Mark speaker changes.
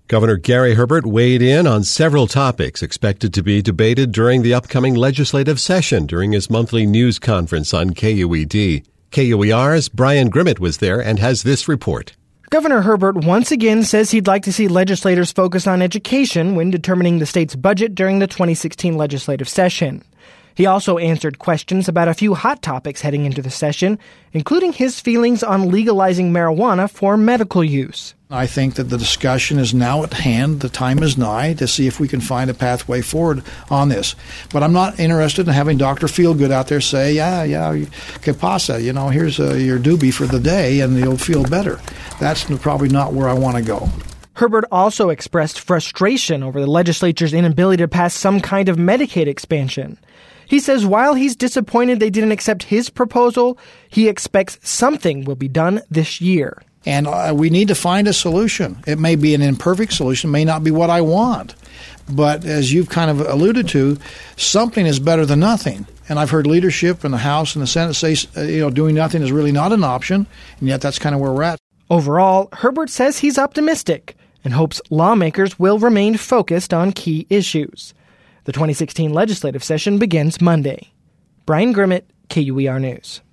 Speaker 1: Governor Gary Herbert weighed in on several topics expected to be debated during the upcoming legislative session during his monthly news conference on KUED. KUER's Brian Grimmett was there and has this report.
Speaker 2: Governor Herbert once again says he'd like to see legislators focus on education when determining the state's budget during the 2016 legislative session. He also answered questions about a few hot topics heading into the session, including his feelings on legalizing marijuana for medical use.
Speaker 3: I think that the discussion is now at hand. The time is nigh to see if we can find a pathway forward on this. But I'm not interested in having Dr. Feelgood out there say, que pasa, here's your doobie for the day and you'll feel better. That's probably not where I want to go.
Speaker 2: Herbert also expressed frustration over the legislature's inability to pass some kind of Medicaid expansion. He says while he's disappointed they didn't accept his proposal, he expects something will be done this year.
Speaker 3: And we need to find a solution. It may be an imperfect solution, may not be what I want. But as you've kind of alluded to, something is better than nothing. And I've heard leadership in the House and the Senate say, doing nothing is really not an option. And yet that's kind of where we're at.
Speaker 2: Overall, Herbert says he's optimistic and hopes lawmakers will remain focused on key issues. The 2016 legislative session begins Monday. Brian Grimmett, KUER News.